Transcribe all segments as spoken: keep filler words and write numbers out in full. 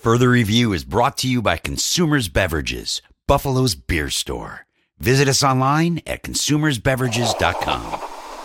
Further Review is brought to you by Consumers Beverages, Buffalo's beer store. Visit us online at consumers beverages dot com.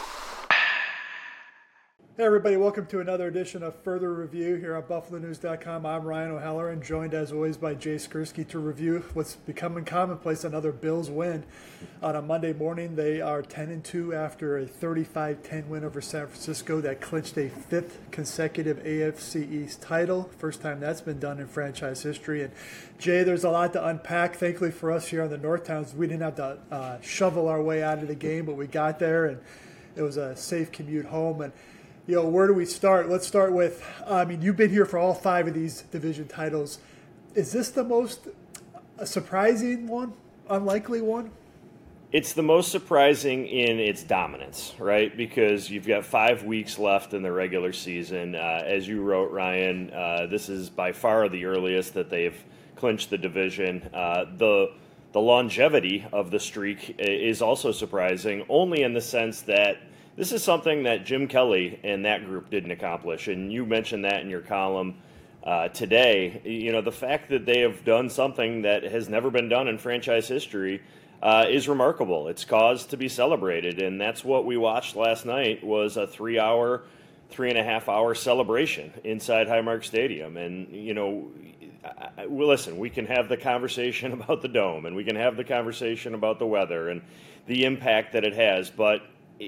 Hey everybody, welcome to another edition of Further Review here on Buffalo News dot com. I'm Ryan O'Halloran, joined as always by Jay Skursky to review what's becoming commonplace, another Bills win. On a Monday morning, they are ten and two after a thirty-five ten win over San Francisco that clinched a fifth consecutive A F C East title. First time that's been done in franchise history. And Jay, there's a lot to unpack. Thankfully for us here on the North Towns, we didn't have to uh, shovel our way out of the game, but we got there and it was a safe commute home. And you know, where do we start? Let's start with, I mean, you've been here for all five of these division titles. Is this the most surprising one, unlikely one? It's the most surprising in its dominance, right? Because you've got five weeks left in the regular season. Uh, as you wrote, Ryan, uh, this is by far the earliest that they've clinched the division. Uh, the the longevity of the streak is also surprising, only in the sense that this is something that Jim Kelly and that group didn't accomplish, and you mentioned that in your column uh, today. You know, the fact that they have done something that has never been done in franchise history uh, is remarkable. It's cause to be celebrated, and that's what we watched last night was a three-hour, three-and-a-half-hour celebration inside Highmark Stadium. And, you know, I, well, listen, we can have the conversation about the dome, and we can have the conversation about the weather and the impact that it has, but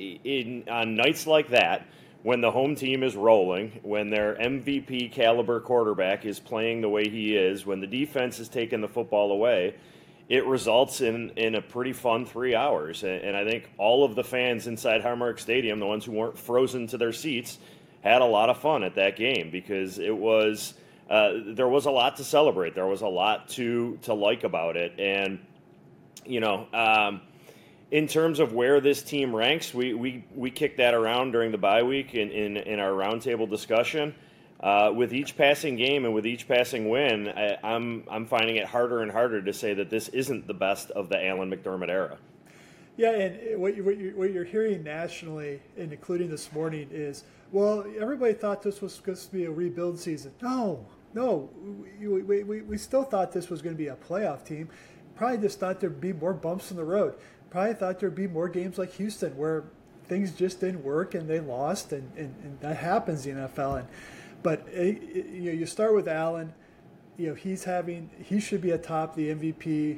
In, on nights like that, when the home team is rolling, when their M V P caliber quarterback is playing the way he is, when the defense is taking the football away, it results in, in a pretty fun three hours. And, and I think all of the fans inside Highmark Stadium, the ones who weren't frozen to their seats, had a lot of fun at that game because it was uh, there was a lot to celebrate. There was a lot to to like about it, and you know. Um, In terms of where this team ranks, we we, we kicked that around during the bye week in, in, in our roundtable discussion. Uh, with each passing game and with each passing win, I, I'm I'm finding it harder and harder to say that this isn't the best of the Alan McDermott era. Yeah, and what, you, what, you're, what you're hearing nationally, and including this morning, is, well, everybody thought this was supposed to be a rebuild season. No, no, we, we, we, we still thought this was going to be a playoff team. Probably just thought there'd be more bumps in the road. Probably thought there'd be more games like Houston where things just didn't work and they lost, and, and, and that happens in the N F L. And, but it, it, you know, you start with Allen. You know, he's having he should be atop the M V P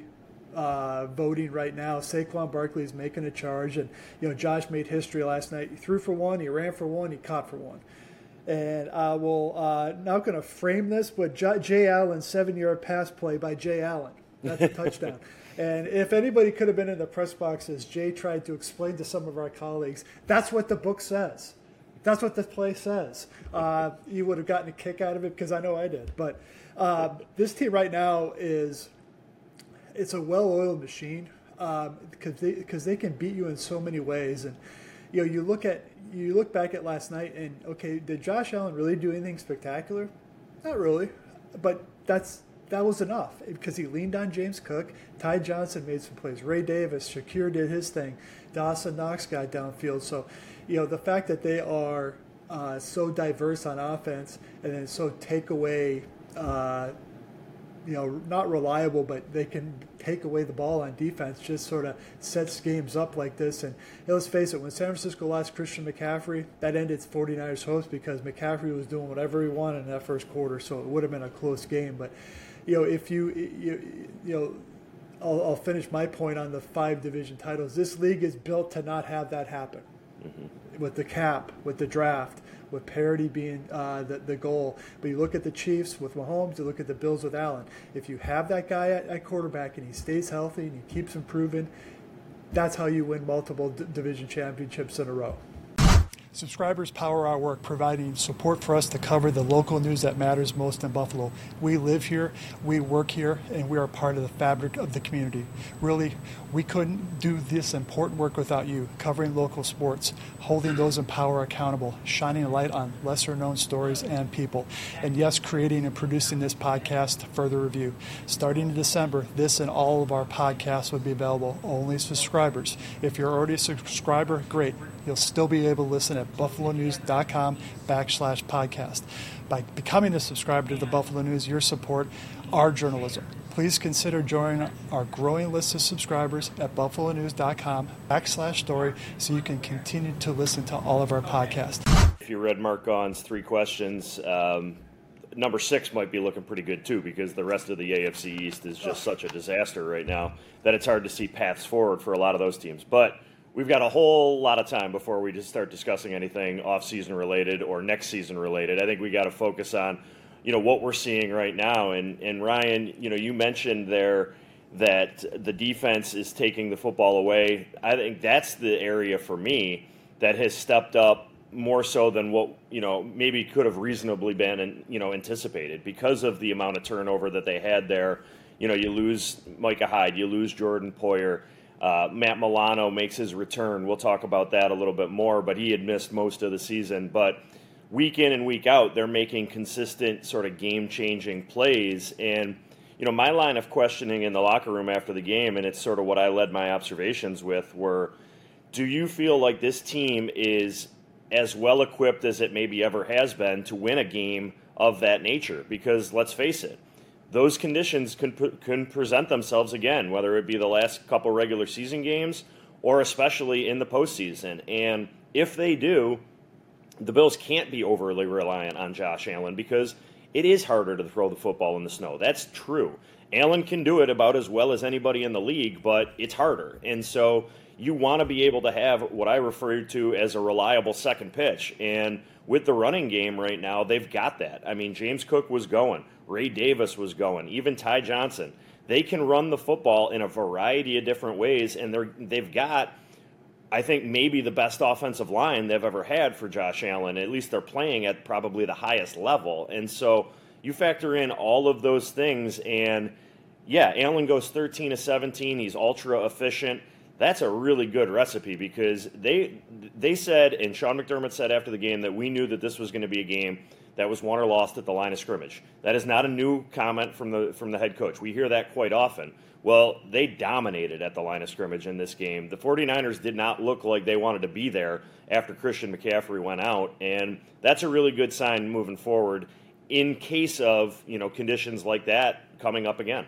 uh, voting right now. Saquon Barkley is making a charge, and you know, Josh made history last night. He threw for one, he ran for one, he caught for one. And I will uh, not going to frame this, but J- Jay Allen, seven-yard pass play by Jay Allen. That's a touchdown. And if anybody could have been in the press box as Jay tried to explain to some of our colleagues, that's what the book says. That's what the play says. Uh, you would have gotten a kick out of it because I know I did. But uh, this team right now is it's a well-oiled machine um, because they, because they can beat you in so many ways. And you know, you look at you look back at last night and okay, did Josh Allen really do anything spectacular? Not really, but that's. That was enough because he leaned on James Cook. Ty Johnson made some plays. Ray Davis, Shakir did his thing. Dawson Knox got downfield. So, you know, the fact that they are uh, so diverse on offense and then so take away, uh, you know, not reliable, but they can take away the ball on defense just sort of sets games up like this. And you know, let's face it, when San Francisco lost Christian McCaffrey, that ended 49ers' hopes because McCaffrey was doing whatever he wanted in that first quarter, so it would have been a close game. But you know, if you, you, you know, I'll, I'll finish my point on the five division titles. This league is built to not have that happen. Mm-hmm. With the cap, with the draft, with parity being uh, the, the goal. But you look at the Chiefs with Mahomes, you look at the Bills with Allen. If you have that guy at, at quarterback and he stays healthy and he keeps improving, that's how you win multiple d- division championships in a row. Subscribers power our work, providing support for us to cover the local news that matters most in Buffalo. We live here, we work here, and we are part of the fabric of the community. Really, we couldn't do this important work without you, covering local sports, holding those in power accountable, shining a light on lesser-known stories and people, and yes, creating and producing this podcast, Further Review. Starting in December, this and all of our podcasts will be available only to subscribers. If you're already a subscriber, great. you'll still be able to listen at buffalonews.com backslash podcast. By becoming a subscriber to the Buffalo News, your support our journalism. Please consider joining our growing list of subscribers at buffalonews.com backslash story so you can continue to listen to all of our podcasts. If you read Mark Gaughan's three questions, um, number six might be looking pretty good too, because the rest of the A F C East is just such a disaster right now that it's hard to see paths forward for a lot of those teams. But we've got a whole lot of time before we just start discussing anything off-season related or next season related. I think we got to focus on, you know, what we're seeing right now. And, and Ryan, you know, you mentioned there that the defense is taking the football away. I think that's the area for me that has stepped up more so than what, you know, maybe could have reasonably been, you know, anticipated because of the amount of turnover that they had there. You know, you lose Micah Hyde, you lose Jordan Poyer. Uh, Matt Milano makes his return. We'll talk about that a little bit more, but he had missed most of the season. But week in and week out, they're making consistent sort of game-changing plays. And, you know, my line of questioning in the locker room after the game, and it's sort of what I led my observations with, were, do you feel like this team is as well equipped as it maybe ever has been to win a game of that nature? Because let's face it, those conditions can, can present themselves again, whether it be the last couple regular season games or especially in the postseason. And if they do, the Bills can't be overly reliant on Josh Allen because it is harder to throw the football in the snow. That's true. Allen can do it about as well as anybody in the league, but it's harder. And so you want to be able to have what I refer to as a reliable second pitch. And with the running game right now, they've got that. I mean, James Cook was going. Ray Davis was going. Even Ty Johnson. They can run the football in a variety of different ways, and they're, they've got, I think, maybe the best offensive line they've ever had for Josh Allen. At least they're playing at probably the highest level. And so you factor in all of those things, and, yeah, Allen goes thirteen to seventeen. He's ultra efficient. That's a really good recipe because they they said, and Sean McDermott said after the game, that we knew that this was going to be a game that was won or lost at the line of scrimmage. That is not a new comment from the from the head coach. We hear that quite often. Well, they dominated at the line of scrimmage in this game. The 49ers did not look like they wanted to be there after Christian McCaffrey went out, and that's a really good sign moving forward in case of, you know, conditions like that coming up again.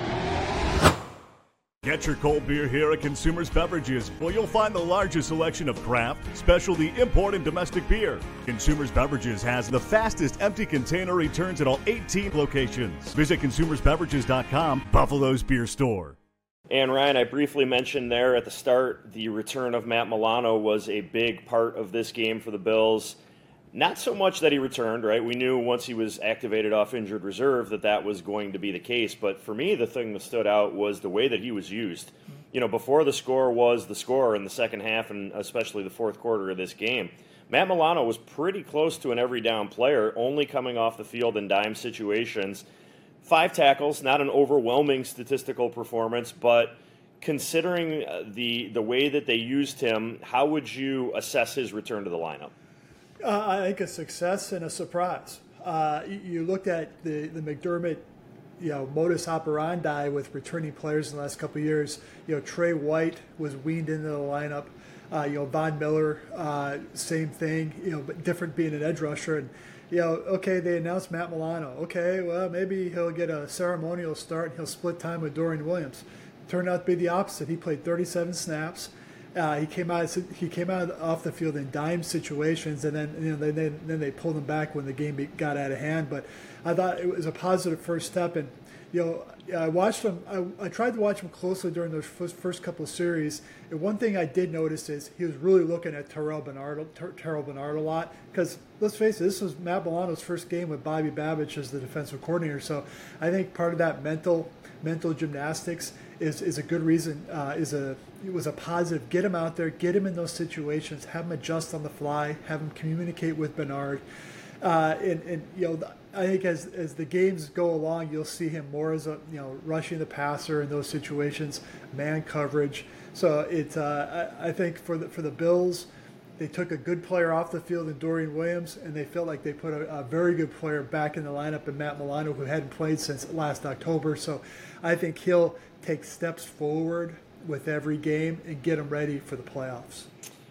Get your cold beer here at Consumers Beverages, where you'll find the largest selection of craft, specialty, import, and domestic beer. Consumers Beverages has the fastest empty container returns at all eighteen locations. Visit consumers beverages dot com, Buffalo's beer store. And Ryan, I briefly mentioned there at the start, the return of Matt Milano was a big part of this game for the Bills. Not so much that he returned, right? We knew once he was activated off injured reserve that that was going to be the case. But for me, the thing that stood out was the way that he was used. You know, before the score was the score in the second half and especially the fourth quarter of this game, Matt Milano was pretty close to an every down player, only coming off the field in dime situations. Five tackles, not an overwhelming statistical performance, but considering the the way that they used him, how would you assess his return to the lineup? Uh, I think a success and a surprise. Uh, you, you looked at the, the McDermott, you know, modus operandi with returning players in the last couple of years. You know, Trey White was weaned into the lineup. Uh, you know, Von Miller, uh, same thing. You know, but different being an edge rusher. And you know, okay, they announced Matt Milano. Okay, well, maybe he'll get a ceremonial start and he'll split time with Dorian Williams. Turned out to be the opposite. He played thirty-seven snaps. Uh, he came out. He came out off the field in dime situations, and then you know they, they, then they pulled him back when the game got out of hand. But I thought it was a positive first step, and you know I watched him. I, I tried to watch him closely during those first, first couple of series. And one thing I did notice is he was really looking at Terrell Bernard, Ter, Terrell Bernard a lot because let's face it, this was Matt Milano's first game with Bobby Babich as the defensive coordinator. So I think part of that mental mental gymnastics is is a good reason. Uh, is a it was a positive. Get him out there, get him in those situations, have him adjust on the fly, have him communicate with Bernard, uh, and and you know I think as as the games go along, you'll see him more as a you know rushing the passer in those situations, man coverage. So it's uh, I, I think for the for the Bills, they took a good player off the field in Dorian Williams, and they felt like they put a, a very good player back in the lineup in Matt Milano, who hadn't played since last October. So I think he'll take steps forward with every game and get them ready for the playoffs.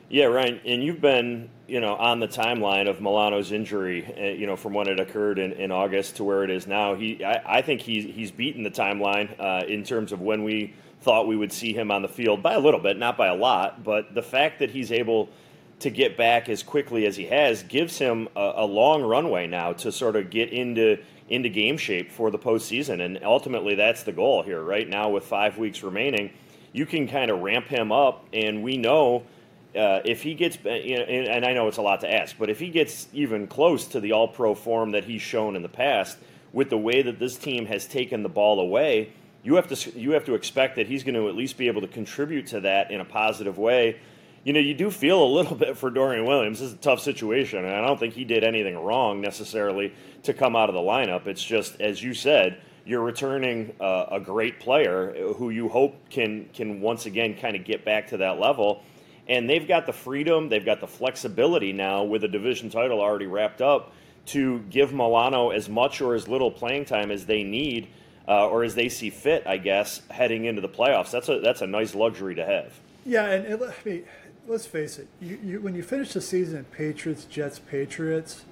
Yeah, Ryan, and you've been, you know, on the timeline of Milano's injury, uh, you know, from when it occurred in, in August to where it is now. He, I, I think he's he's beaten the timeline uh, in terms of when we thought we would see him on the field by a little bit, not by a lot, but the fact that he's able to get back as quickly as he has gives him a, a long runway now to sort of get into into game shape for the postseason, and ultimately that's the goal here. Right now, with five weeks remaining, you can kind of ramp him up, and we know. Uh, if he gets, you know, and I know it's a lot to ask, but if he gets even close to the all-pro form that he's shown in the past, with the way that this team has taken the ball away, you have to you have to expect that he's going to at least be able to contribute to that in a positive way. You know, you do feel a little bit for Dorian Williams. This is a tough situation, and I don't think he did anything wrong necessarily to come out of the lineup. It's just, as you said, you're returning uh, a great player who you hope can can once again kind of get back to that level. And they've got the freedom, they've got the flexibility now with a division title already wrapped up to give Milano as much or as little playing time as they need uh, or as they see fit, I guess, heading into the playoffs. That's a that's a nice luxury to have. Yeah, and it, I mean, let's face it. You, you, when you finish the season, Patriots, Jets, Patriots,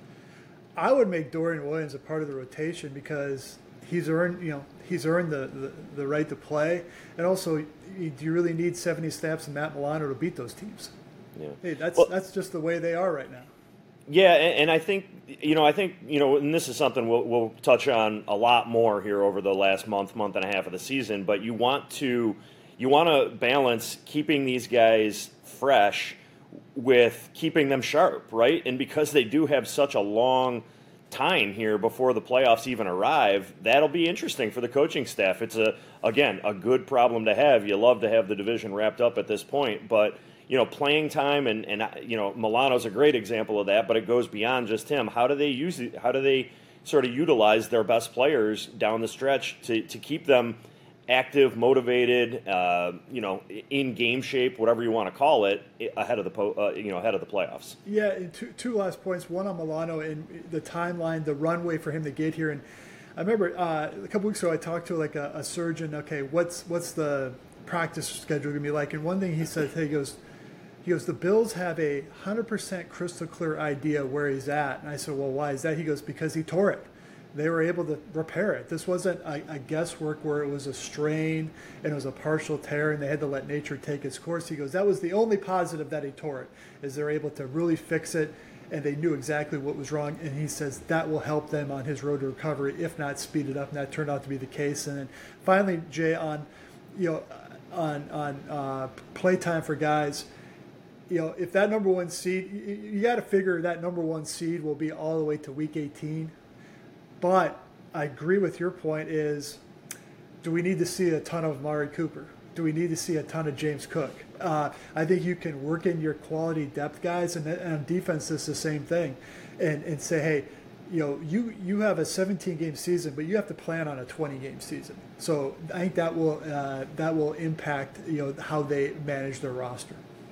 I would make Dorian Williams a part of the rotation because he's earned, you know, he's earned the, the, the right to play, and also, do you really need seventy snaps and Matt Milano to beat those teams? Yeah, hey, that's well, that's just the way they are right now. Yeah, and, and I think you know, I think you know, and this is something we'll we'll touch on a lot more here over the last month, month and a half of the season. But you want to you want to balance keeping these guys fresh with keeping them sharp, right? And because they do have such a long time here before the playoffs even arrive, that'll be interesting for the coaching staff. It's a again a good problem to have. You love to have the division wrapped up at this point, but you know, playing time and and you know, Milano's a great example of that, but it goes beyond just him. How do they use it? How do they sort of utilize their best players down the stretch to to keep them active, motivated, uh, you know, in game shape, whatever you want to call it, ahead of the po- uh, you know ahead of the playoffs. Yeah, and two, two last points. One on Milano and the timeline, the runway for him to get here. And I remember uh, a couple weeks ago I talked to like a, a surgeon. Okay, what's what's the practice schedule gonna be like? And one thing he said, hey, he goes, he goes, the Bills have a hundred percent crystal clear idea where he's at. And I said, well, why is that? He goes, because he tore it. They were able to repair it. This wasn't a, a guesswork where it was a strain and it was a partial tear and they had to let nature take its course. He goes, that was the only positive that he tore it, is they're able to really fix it and they knew exactly what was wrong. And he says that will help them on his road to recovery, if not speed it up. And that turned out to be the case. And then finally, Jay, on you know on on uh, playtime for guys, you know, if that number one seed, you, you got to figure that number one seed will be all the way to week eighteen. But I agree with your point is, do we need to see a ton of Amari Cooper? Do we need to see a ton of James Cook? Uh, I think you can work in your quality depth guys, and, and on defense it's the same thing, and, and say, hey, you know, you, you have a seventeen-game season, but you have to plan on a twenty-game season. So I think that will uh, that will impact, you know, how they manage their roster.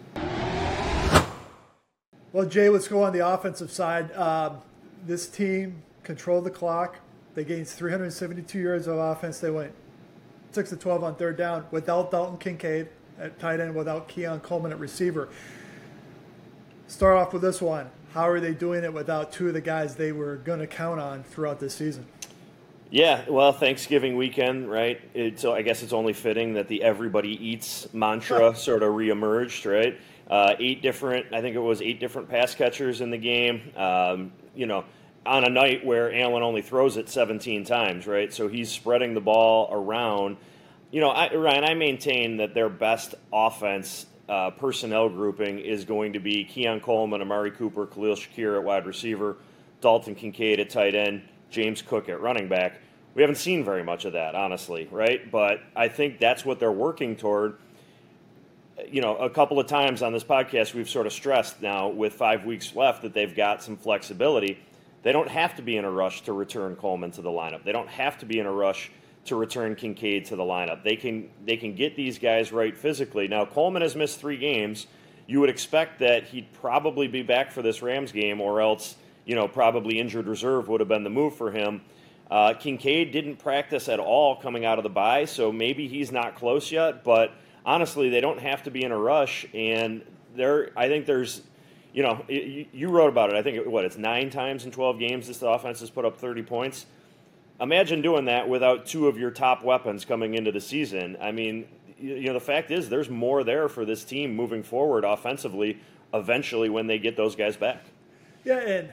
Well, Jay, let's go on the offensive side. Um, this team controlled the clock. They gained three hundred seventy-two yards of offense. They went six of twelve on third down without Dalton Kincaid at tight end, without Keon Coleman at receiver. Start off with this one. How are they doing it without two of the guys they were going to count on throughout this season? Yeah, well, Thanksgiving weekend, right? It, so I guess it's only fitting that the everybody eats mantra sort of reemerged, right? Uh, eight different, I think it was eight different pass catchers in the game. Um, you know, on a night where Allen only throws it seventeen times, right? So he's spreading the ball around. You know, I, Ryan, I maintain that their best offense uh, personnel grouping is going to be Keon Coleman, Amari Cooper, Khalil Shakir at wide receiver, Dalton Kincaid at tight end, James Cook at running back. We haven't seen very much of that, honestly, right? But I think that's what they're working toward. You know, a couple of times on this podcast, we've sort of stressed now with five weeks left that they've got some flexibility. They don't have to be in a rush to return Coleman to the lineup. They don't have to be in a rush to return Kincaid to the lineup. They can they can get these guys right physically. Now, Coleman has missed three games. You would expect that he'd probably be back for this Rams game, or else, you know, probably injured reserve would have been the move for him. Uh, Kincaid didn't practice at all coming out of the bye, so maybe he's not close yet. But honestly, they don't have to be in a rush, and there, I think there's, you know, you, you wrote about it. I think, it, what, it's nine times in twelve games this offense has put up thirty points. Imagine doing that without two of your top weapons coming into the season. I mean, you know, the fact is there's more there for this team moving forward offensively eventually when they get those guys back. Yeah, and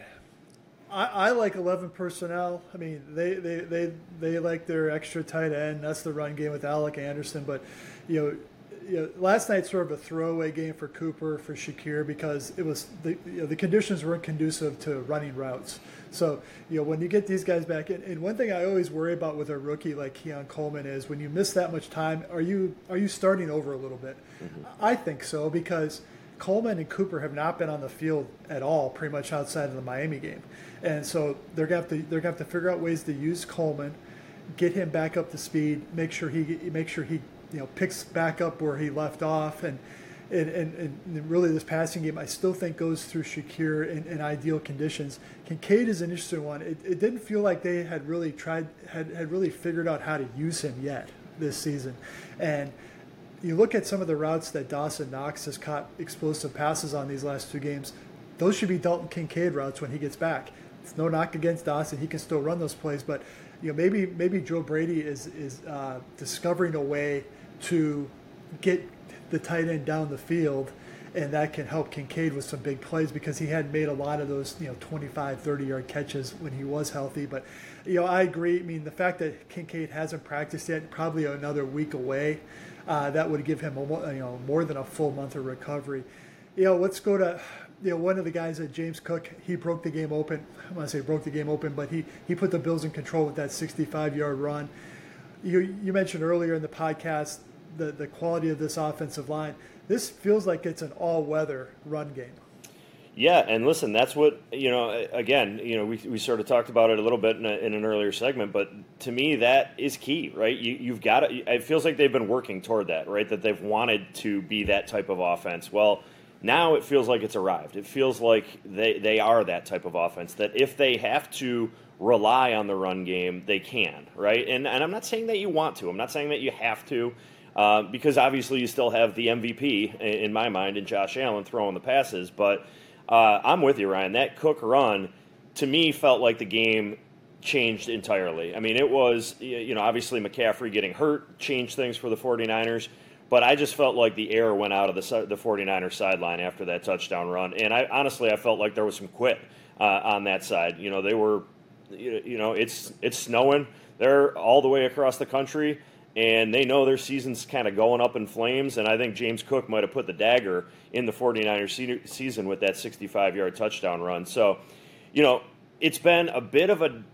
I, I like eleven personnel. I mean, they, they, they, they like their extra tight end. That's the run game with Alec Anderson. But, you know, you know, last night's sort of a throwaway game for Cooper, for Shakir, because it was the you know, the conditions weren't conducive to running routes. So, you know, when you get these guys back, and, and one thing I always worry about with a rookie like Keon Coleman is when you miss that much time, are you are you starting over a little bit? Mm-hmm. I think so, because Coleman and Cooper have not been on the field at all, pretty much outside of the Miami game, and so they're gonna have to they're gonna have to figure out ways to use Coleman, get him back up to speed, make sure he make sure he you know picks back up where he left off, and and, and, and really this passing game I still think goes through Shakir in, in ideal conditions. Kincaid is an interesting one. It, it didn't feel like they had really tried had, had really figured out how to use him yet this season, and you look at some of the routes that Dawson Knox has caught explosive passes on these last two games. Those should be Dalton Kincaid routes when he gets back. It's no knock against Dawson; he can still run those plays. But you know, maybe maybe Joe Brady is is uh, discovering a way to get the tight end down the field, and that can help Kincaid with some big plays because he had made a lot of those you know twenty-five, thirty-yard catches when he was healthy. But you know, I agree. I mean, the fact that Kincaid hasn't practiced yet, probably another week away. Uh, that would give him a, you know more than a full month of recovery. You know, let's go to you know one of the guys that James Cook. He broke the game open. I want to say broke the game open, but he he put the Bills in control with that sixty-five-yard run. You you mentioned earlier in the podcast the the quality of this offensive line. This feels like it's an all-weather run game. Yeah, and listen, that's what, you know, again, you know, we we sort of talked about it a little bit in, a, in an earlier segment, but to me, that is key, right? You, you've got to, it feels like they've been working toward that, right? That they've wanted to be that type of offense. Well, now it feels like it's arrived. It feels like they, they are that type of offense, that if they have to rely on the run game, they can, right? And, and I'm not saying that you want to. I'm not saying that you have to, uh, because obviously you still have the M V P, in, in my mind, in Josh Allen throwing the passes, but Uh, I'm with you, Ryan. That Cook run, to me, felt like the game changed entirely. I mean, it was, you know, obviously McCaffrey getting hurt changed things for the 49ers, but I just felt like the air went out of the the 49ers sideline after that touchdown run. And I honestly, I felt like there was some quit uh, on that side. You know, they were, you know, it's it's snowing. They're all the way across the country, and they know their season's kind of going up in flames, and I think James Cook might have put the dagger in the 49ers season with that sixty-five-yard touchdown run. So, you know, it's been a bit of a,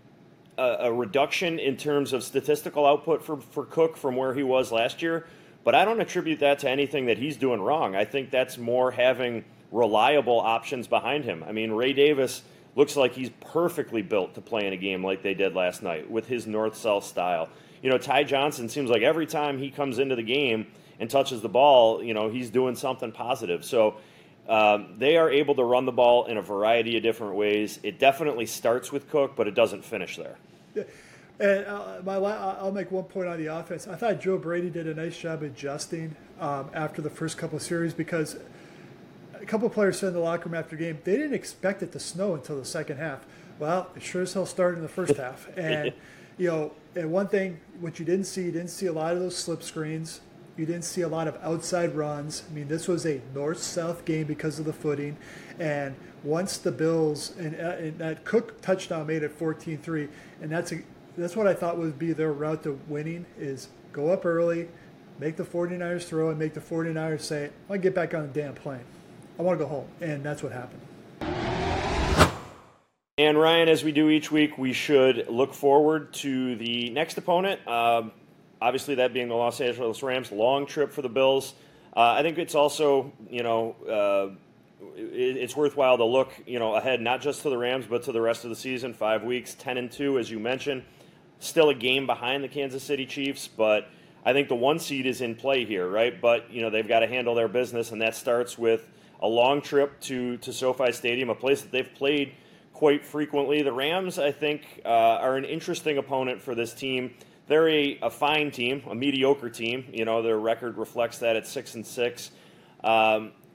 a reduction in terms of statistical output for, for Cook from where he was last year, but I don't attribute that to anything that he's doing wrong. I think that's more having reliable options behind him. I mean, Ray Davis looks like he's perfectly built to play in a game like they did last night with his north-south style. You know, Ty Johnson seems like every time he comes into the game and touches the ball, you know, he's doing something positive. So um, they are able to run the ball in a variety of different ways. It definitely starts with Cook, but it doesn't finish there. Yeah. And uh, my, I'll make one point on the offense. I thought Joe Brady did a nice job adjusting um, after the first couple of series because a couple of players said in the locker room after the game they didn't expect it to snow until the second half. Well, it sure as hell started in the first half. And, you know, and one thing, what you didn't see, you didn't see a lot of those slip screens. You didn't see a lot of outside runs. I mean, this was a north-south game because of the footing. And once the Bills, and, and that Cook touchdown made it fourteen three, and that's a, that's what I thought would be their route to winning is go up early, make the 49ers throw, and make the 49ers say, I want to get back on the damn plane. I want to go home. And that's what happened. And Ryan, as we do each week, we should look forward to the next opponent. Um, obviously, that being the Los Angeles Rams. Long trip for the Bills. Uh, I think it's also, you know, uh, it, it's worthwhile to look, you know, ahead not just to the Rams but to the rest of the season. Five weeks, ten and two, as you mentioned. Still a game behind the Kansas City Chiefs, but I think the one seed is in play here, right? But you know they've got to handle their business, and that starts with a long trip to to SoFi Stadium, a place that they've played quite frequently. The Rams, I think, uh, are an interesting opponent for this team. They're a, a fine team, a mediocre team. You know, their record reflects that at six and six. Um,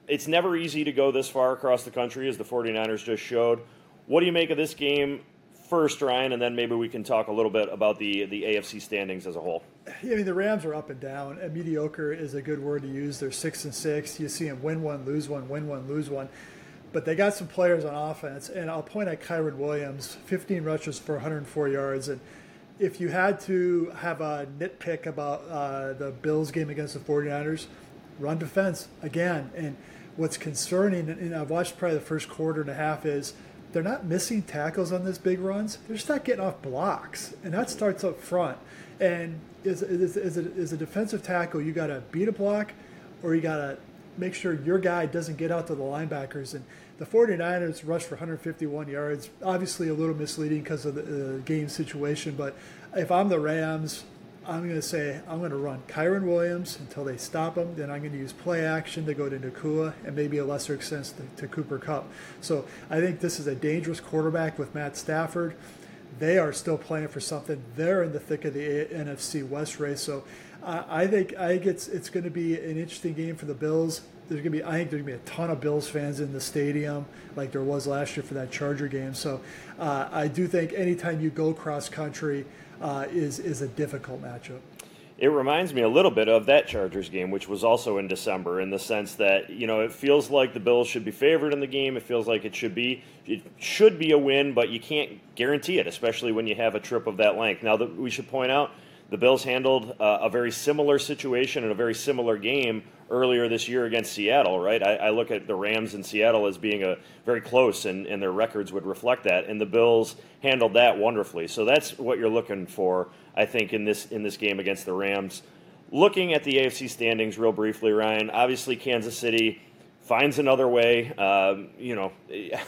it's never easy to go this far across the country, as the 49ers just showed. What do you make of this game first, Ryan, and then maybe we can talk a little bit about the, the A F C standings as a whole? I mean, the Rams are up and down, and mediocre is a good word to use. They're six and six. You see them win one, lose one, win one, lose one. But they got some players on offense, and I'll point at Kyren Williams, fifteen rushes for one hundred four yards. And if you had to have a nitpick about uh, the Bills game against the 49ers, run defense again. And what's concerning, and I've watched probably the first quarter and a half, is they're not missing tackles on these big runs. They're just not getting off blocks, and that starts up front. And as, as, as, a, as a defensive tackle, you got to beat a block, or you got to make sure your guy doesn't get out to the linebackers. And the 49ers rushed for one hundred fifty-one yards, obviously a little misleading because of the uh, game situation. But if I'm the Rams, I'm going to say I'm going to run Kyren Williams until they stop him. Then I'm going to use play action to go to Nacua and maybe a lesser extent to, to Cooper Kupp. So I think this is a dangerous quarterback with Matt Stafford. They are still playing for something. They're in the thick of the N F C West race. So uh, I think I think it's it's going to be an interesting game for the Bills. There's gonna be, I think there's gonna be a ton of Bills fans in the stadium, like there was last year for that Charger game. So uh, I do think anytime you go cross country uh, is is a difficult matchup. It reminds me a little bit of that Chargers game, which was also in December, in the sense that, you know, it feels like the Bills should be favored in the game. It feels like it should be it should be a win, but you can't guarantee it, especially when you have a trip of that length. Now, that we should point out, the Bills handled uh, a very similar situation in a very similar game earlier this year against Seattle, right? I, I look at the Rams and Seattle as being a very close, and, and their records would reflect that. And the Bills handled that wonderfully. So that's what you're looking for, I think, in this in this game against the Rams. Looking at the A F C standings real briefly, Ryan, obviously Kansas City finds another way. Um, you know,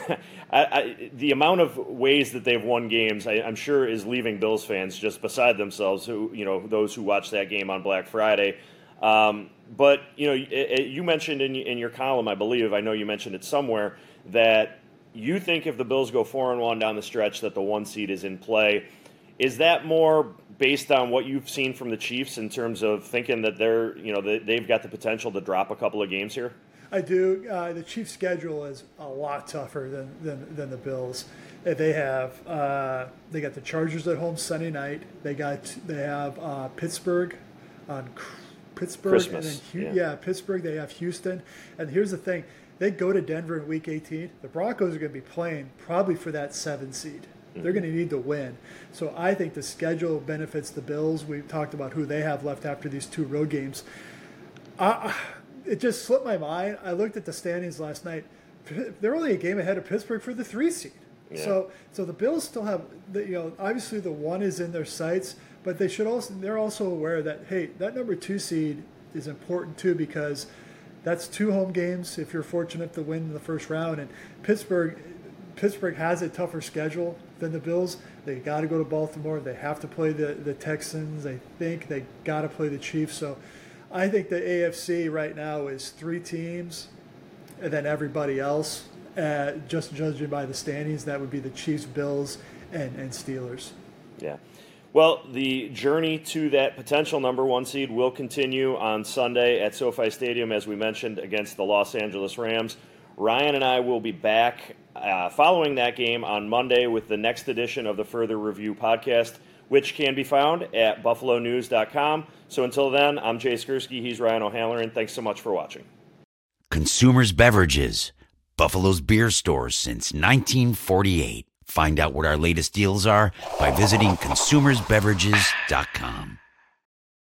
I, I, the amount of ways that they've won games, I, I'm sure, is leaving Bills fans just beside themselves. Who, you know, those who watched that game on Black Friday. Um, but you know, it, it, you mentioned in, in your column, I believe, I know you mentioned it somewhere, that you think if the Bills go four and one down the stretch, that the one seed is in play. Is that more based on what you've seen from the Chiefs in terms of thinking that they're, you know, they, they've got the potential to drop a couple of games here? I do. Uh, the Chiefs' schedule is a lot tougher than than, than the Bills. They have uh, they got the Chargers at home Sunday night. They got they have uh, Pittsburgh on Pittsburgh Christmas. and then yeah. yeah Pittsburgh. They have Houston. And here's the thing: they go to Denver in Week eighteen. The Broncos are going to be playing probably for that seven seed. Mm-hmm. They're going to need to win. So I think the schedule benefits the Bills. We talked about who they have left after these two road games. Uh, It just slipped my mind. I looked at the standings last night. They're only a game ahead of Pittsburgh for the three seed. Yeah. So, so the Bills still have, the, you know, obviously the one is in their sights, but they should also, they're also aware that, hey, that number two seed is important too, because that's two home games if you're fortunate to win in the first round. And Pittsburgh, Pittsburgh has a tougher schedule than the Bills. They got to go to Baltimore. They have to play the the Texans. They think they got to play the Chiefs. So. I think the A F C right now is three teams, and then everybody else. Uh, just judging by the standings, that would be the Chiefs, Bills, and, and Steelers. Yeah. Well, the journey to that potential number one seed will continue on Sunday at SoFi Stadium, as we mentioned, against the Los Angeles Rams. Ryan and I will be back uh, following that game on Monday with the next edition of the Further Review podcast, which can be found at buffalo news dot com. So until then, I'm Jay Skursky. He's Ryan O'Halloran. Thanks so much for watching. Consumers Beverages, Buffalo's beer store since nineteen forty-eight. Find out what our latest deals are by visiting consumers beverages dot com.